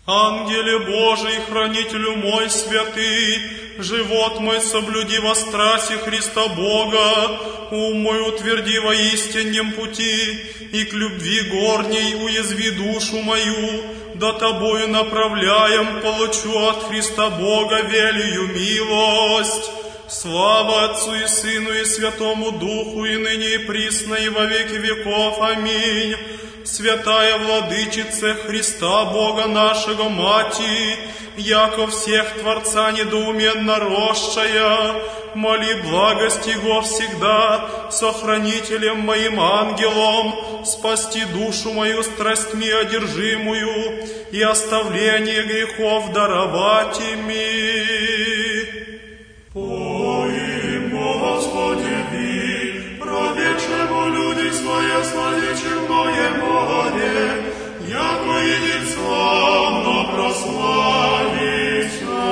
Ангеле Божий, хранителю мой святый, живот мой соблюди во страсе Христа Бога, ум мой утверди во истинном пути, и к любви горней уязви душу мою, да тобою направляем получу от Христа Бога велию милость. Слава Отцу и Сыну и Святому Духу, и ныне и присно, и во веки веков. Аминь. Святая Владычице Христа Бога нашего Мати, яко всех Творца недоуменно росшая, моли благость Его всегда, сохранителем моим ангелом, спасти душу мою страстьми одержимую и оставление грехов даровать ими. Поим, Господи, проведшему люди свои сладичное море, яко едет славно прославиться.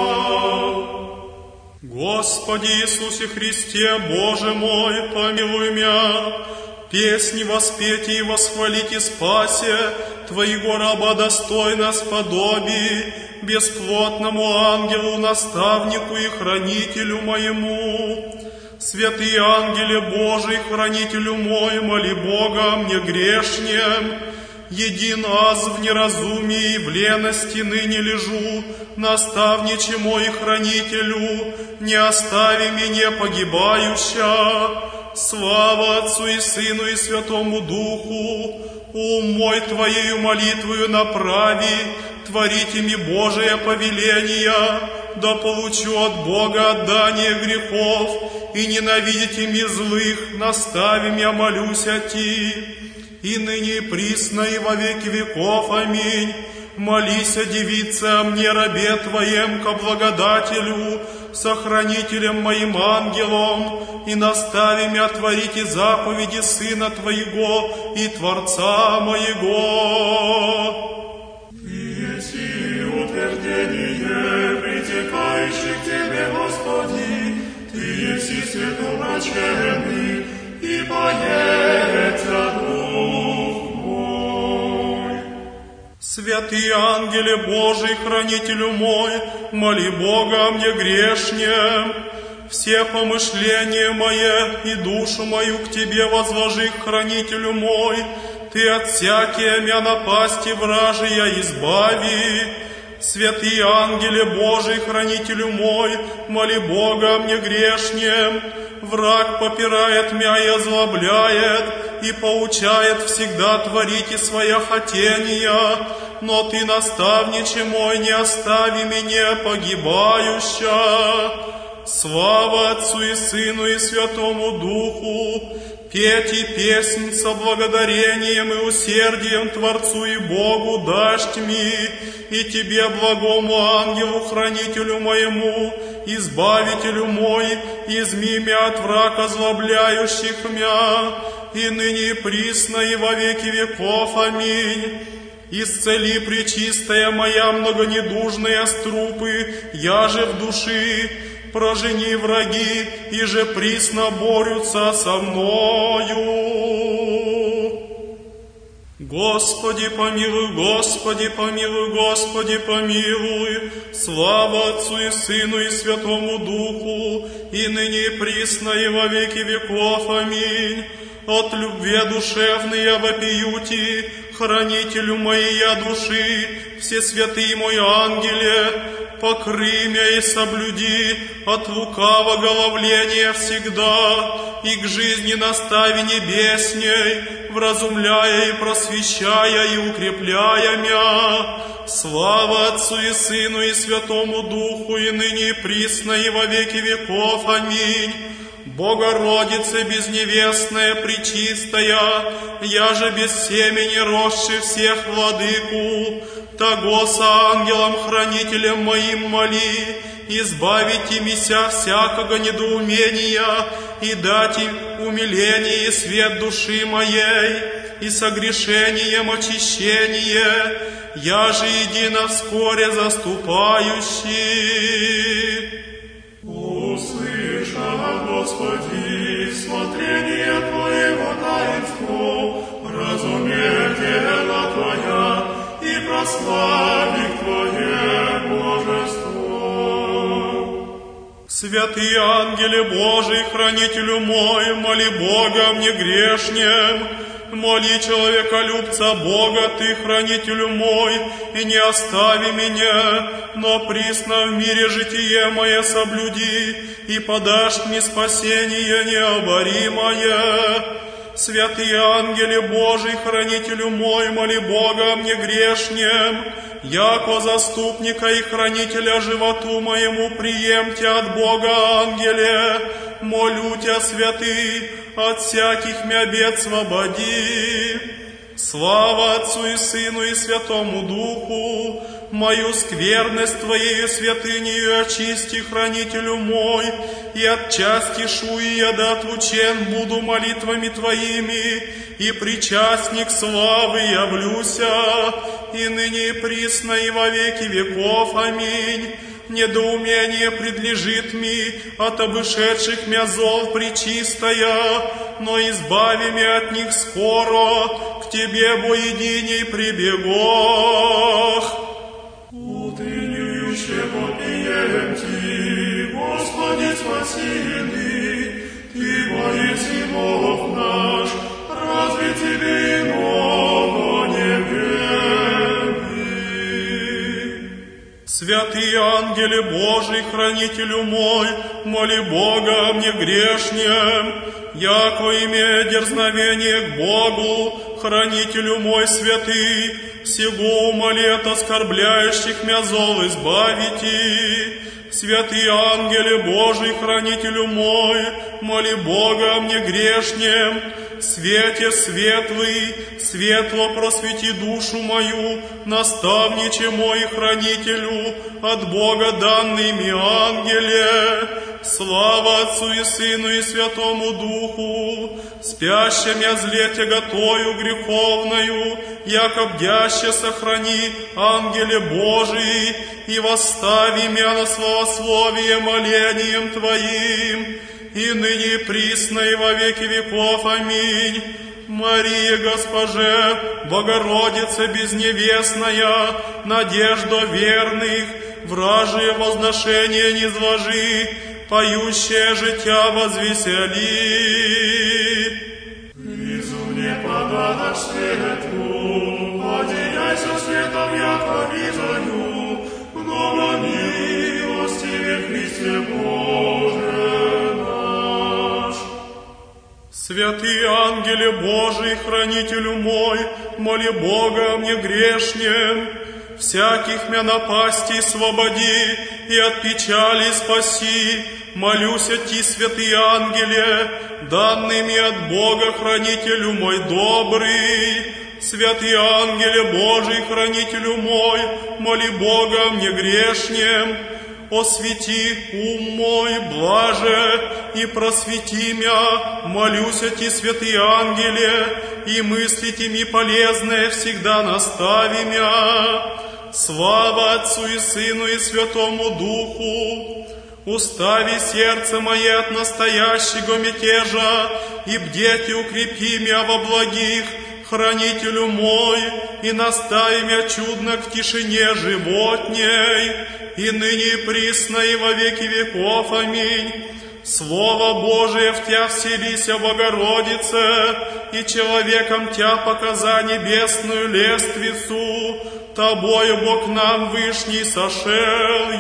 Господи Иисусе Христе, Боже мой, помилуй меня. Песни воспейте и восхвалите спасе Твоего раба достойно сподоби, бесплотному ангелу, наставнику и хранителю моему. Святый ангеле Божий, хранителю мой, моли Бога мне грешнем. Един аз в неразумии и в лености ныне лежу, наставниче мой хранителю, не остави меня погибающа. Слава Отцу и Сыну и Святому Духу, ум мой Твоею молитвою направи, творите ми Божие повеления, да получу от Бога отдание грехов, и ненавидите ми злых, настави меня, молюсь о Ти, и ныне и присно, и во веки веков. Аминь. Молись, девица, мне, рабе Твоем, ко благодателю, сохранителем моим ангелом, и настави меня творите заповеди Сына Твоего и Творца моего. Еси утверждение притекающих к Тебе, Господи, Ты еси светоблаченный, и поется Дух мой. Святый ангеле Божий, хранителю мой, моли Бога мне грешнем. Все помышления мои и душу мою к Тебе возложи, хранителю мой. Ты от всякие мя напасти вражия избави. Святый ангеле Божий, хранителю мой, моли Бога мне грешнем. Враг попирает мя и озлобляет, и поучает всегда творите своя хотения, но Ты, наставниче мой, не остави меня погибающа. Слава Отцу и Сыну и Святому Духу, пейте песнь со благодарением и усердием Творцу и Богу дашь ми, и Тебе, благому ангелу, хранителю моему, избавителю мой, изми мя от враг озлобляющих мя, и ныне и присно, и во веки веков. Аминь. Исцели, пречистая моя многонедужная струпы, я же в души, прожени враги, и же присно борются со мною. Господи помилуй, Господи помилуй, Господи помилуй. Слава Отцу и Сыну и Святому Духу, и ныне и присно, и во веки веков. Аминь. От любви душевной я вопию Ти, хранителю моей души, все святые мой ангеле, покрый меня и соблюди от лукавого головления всегда, и к жизни настави небесней, вразумляя и просвещая и укрепляя мя. Слава Отцу и Сыну и Святому Духу, и ныне и присно, и во веки веков. Аминь. Богородице безневестная, пречистая, я же без семени росший всех владыку, того с ангелом-хранителем моим моли, избавите мися всякого недоумения и дайте умиление и свет души моей, и согрешением очищение, я же едино вскоре заступающий. Услышав, Господи, смотрение Твоего таинству, разумея дело Твоя и прослави Твоя. Святый ангеле Божий, хранителю мой, моли Бога мне грешнем. Моли человеколюбца Бога, Ты, хранителю мой, и не остави меня, но присно в мире житие мое соблюди, и подашь мне спасение необоримое. Святый ангеле Божий, хранителю мой, моли Бога мне грешнем, яко заступника и хранителя животу моему приемте от Бога ангеле, молю Тя, святый, от всяких мя бед свободи. Слава Отцу и Сыну и Святому Духу, мою скверность Твоею святынею очисти, хранителю мой, и от части шуи я да отлучен буду молитвами Твоими, и причастник славы явлюся, и ныне и присно и во веки веков. Аминь. Недоумение предлежит ми от обышедших мя зол пречистая, но избави мя от них скоро, к Тебе воединей прибегох. Утреннюющего приемти, Господи спасибели, Ты воеси Бог наш, разве Тебе иного не верны? Святый ангеле Божий, хранителю мой, моли Бога мне грешнем, яко имея дерзновение к Богу, хранителю мой святый, всего умоли от оскорбляющих мя зол избавите. Святый ангеле Божий, хранителю мой, моли Бога мне грешнем, свете светлый, светло просвети душу мою, наставниче мой хранителю, от Бога данный ми ангеле. Слава Отцу и Сыну и Святому Духу, спящим я зле тяготою греховною, яко бдяще сохрани, ангеле Божий, и восстави мя на славословие молением Твоим, и ныне и присно и во веки веков. Аминь. Мария, Госпоже, Богородица безневестная, надежда верных, вражие возношение не зложи, поющее життя возвесели. Призу мне подана свету, одеяйся светом, яко визою, много милостивее Христе Боже наш. Святый ангеле Божий, хранителю мой, моли Бога мне грешнем, всяких мя напастей свободи и от печали спаси. Молюся Ти, святый ангеле, данными от Бога, хранителю мой добрый. Святый ангеле Божий, хранителю мой, моли Бога мне грешнем, освети ум мой, блаже, и просвети мя, молюся Ти, святый ангеле, и мысли Тими полезные всегда настави мя. Слава Отцу и Сыну и Святому Духу, устави сердце мое от настоящего мятежа, и бдеть и укрепи мя во благих, хранителю мой, и настави мя чудно к тишине животней, и ныне и присно и во веки веков. Аминь. Слово Божие в Тя вселися, Богородице, и человеком Тя показа небесную лествицу, Тобою Бог нам Вышний сошел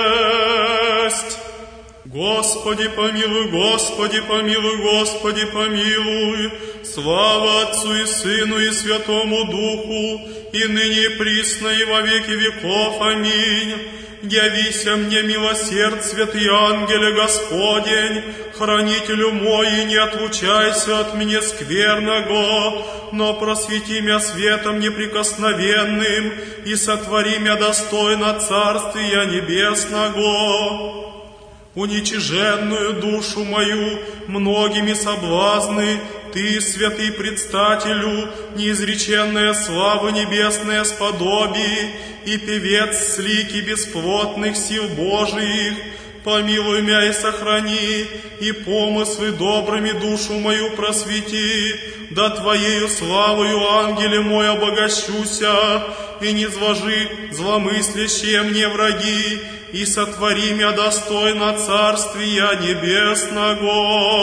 есть. Господи помилуй, Господи помилуй, Господи помилуй. Слава Отцу и Сыну и Святому Духу, и ныне и присно и во веки веков. Аминь. Явися мне, милосерд, святый ангеле Господень, хранителю мой, и не отлучайся от меня скверного, но просвети мя светом неприкосновенным, и сотвори мя достойно Царствия Небесного. Уничиженную душу мою многими соблазны Ты, святый предстателю, неизреченная слава небесная сподоби, и певец с лики бесплотных сил Божиих, помилуй мя и сохрани, и помыслы добрыми душу мою просвети, да Твоею славою, ангеле мой, обогащуся, и не зважи зломыслящие мне враги, и сотвори мя достойно Царствия Небесного.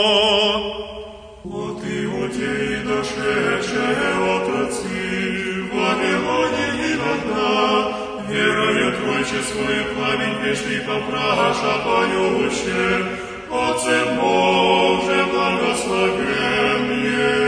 Вот иудеи, дошедшие от отцы, в Вавилоне никогда, верою Твойческую пламень пришли попраша поющие, Отце Боже, благословен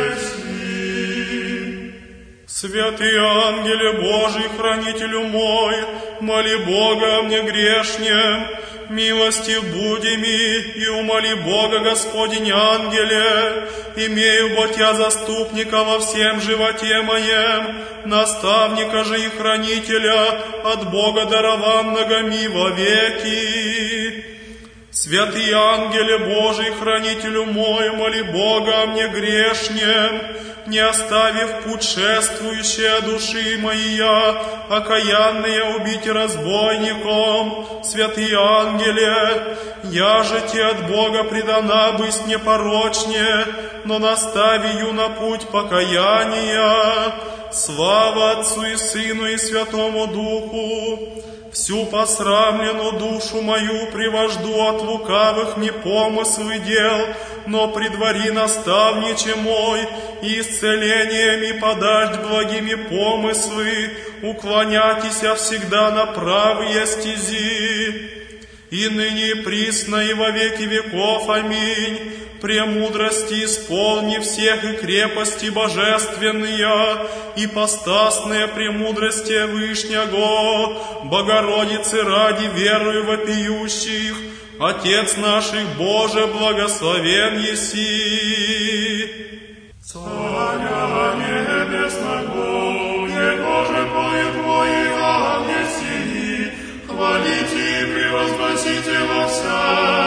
еси. Святый ангеле Божий, хранителю мой, моли Бога о мне грешнем, милостив буди ми, и умоли Бога, Господень ангеле, имею Ботя заступника во всем животе моем, наставника же и хранителя, от Бога дарованного ми вовеки. Святый ангеле Божий, хранителю мой, моли Бога о мне грешнем, не оставив путь шествующие души моя, окаянные убить разбойником. Святый ангеле, я же те от Бога предана быть непорочнее, но наставию на путь покаяния. Слава Отцу и Сыну и Святому Духу. Всю посрамленную душу мою привожду от лукавых мне помыслы дел, но предвари наставниче мой, и исцелением и подать благими помыслы, уклоняйтеся всегда на правые стези. И ныне и присно и во веки веков. Аминь. Премудрости исполни всех и крепости божественные, и постасные премудрости Вышнего, Богородицы ради верою вопиющих, Отец наших Боже, благословен еси. Царя небесного, Его же поют Твои ангели, хвалите и превозносите во вся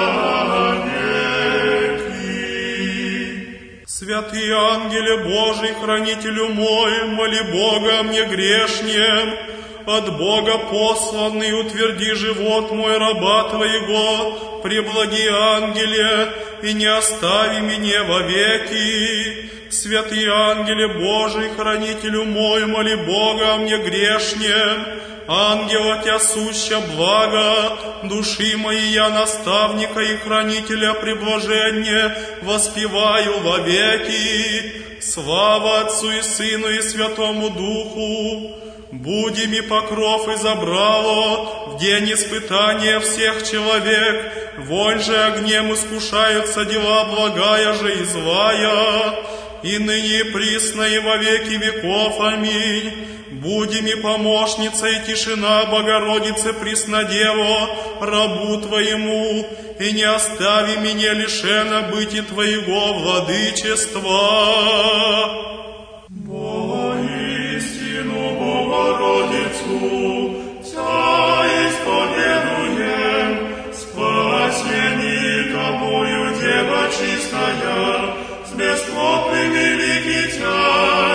веки. Святый ангеле Божий, хранителю мой, моли Бога о мне грешнем, от Бога посланный, утверди живот мой раба Твоего, преблаги ангеле, и не остави меня вовеки. Святый ангеле Божий, хранителю мой, моли Бога о мне грешнем, ангела Тя суща благо, души моей я наставника и хранителя приблажения воспеваю вовеки. Слава Отцу и Сыну и Святому Духу. Буди ми покров и забрало в день испытания всех человек, вонь же огнем искушаются дела благая же и злая, и ныне и присно и во веки веков. Аминь. Буди ми помощница и тишина Богородицы Преснодево, рабу Твоему, и не остави меня лишена быти Твоего владычества. Богородицу, Тя исповедуем, спасени Тобою, Дева чистая, с бесплотным велики Тя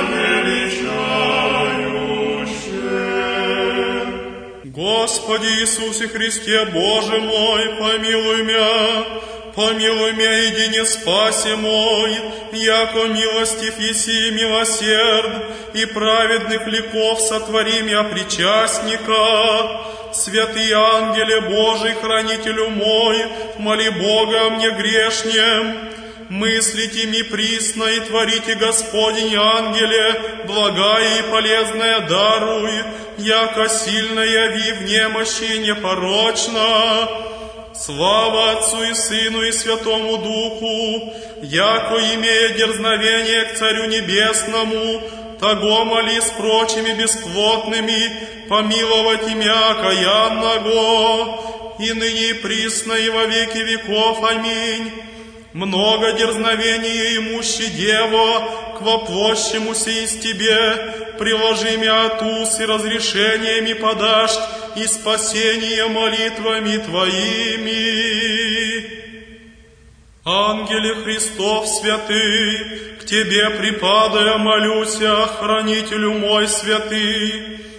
величающие. Господи Иисусе Христе, Боже мой, помилуй мя. Помилуй мя, едине спаси мой, яко милостив еси милосерд, и праведных ликов сотвори мя причастника. Святый ангеле Божий, хранителю мой, моли Бога о мне грешнем. Мыслите ми присно и творите, Господень ангеле, благая и полезное даруй, яко сильно яви в немощи непорочно. Слава Отцу и Сыну и Святому Духу, яко имея дерзновение к Царю Небесному, того моли с прочими бесплотными помиловать имя окаянного, и ныне и присно и во веки веков. Аминь. Много дерзновения имущи Дева, к воплощемуся из Тебе, приложи мя от уз и разрешениями подашь, и спасение молитвами Твоими. Ангеле Христов святый, к Тебе припадая молюся, хранителю мой святый,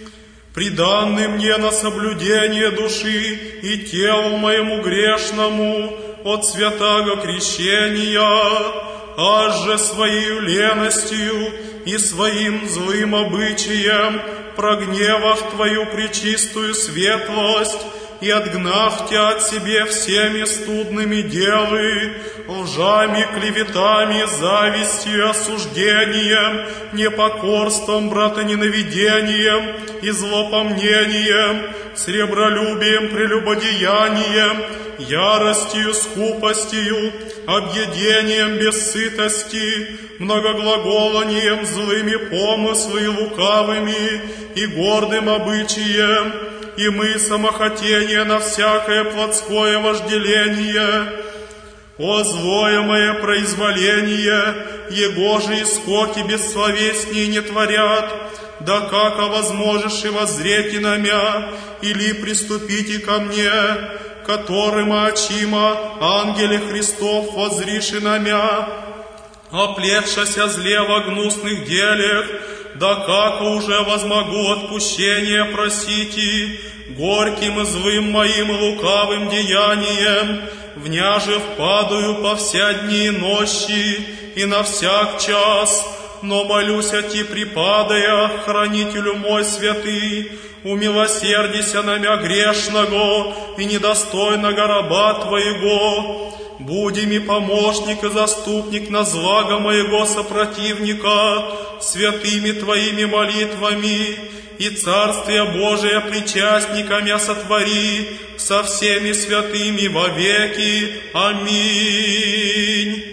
приданный мне на соблюдение души и телу моему грешному от святаго крещения, аж же своей леностью и своим злым обычаем, прогневав Твою пречистую светлость и отгнав Тя от себе всеми студными делы, лжами, клеветами, завистью, осуждением, непокорством, братоненавидением и злопомнением, сребролюбием, прелюбодеянием, яростью, скупостью, объедением без сытости, многоглаголанием, злыми помыслами лукавыми и гордым обычаем, и мы самохотение на всякое плотское вожделение. О злое мое произволение, его же и скоки бессловеснее не творят, да как возможешь и воззрете на мя, или приступите ко мне, которым очима ангеле Христов возриши на мя, оплетшася зле во гнусных делях, да как уже возмогу отпущения просите, горьким и злым моим лукавым деянием, вняже впадаю по вся дни и ночи, и на всяк час, но молюсь о Ти припадая, хранителю мой святый, умилосердися на мя грешного и недостойного раба Твоего, буди ми помощник и заступник на злаго моего сопротивника, святыми Твоими молитвами, и Царствие Божие причастниками сотвори со всеми святыми вовеки. Аминь.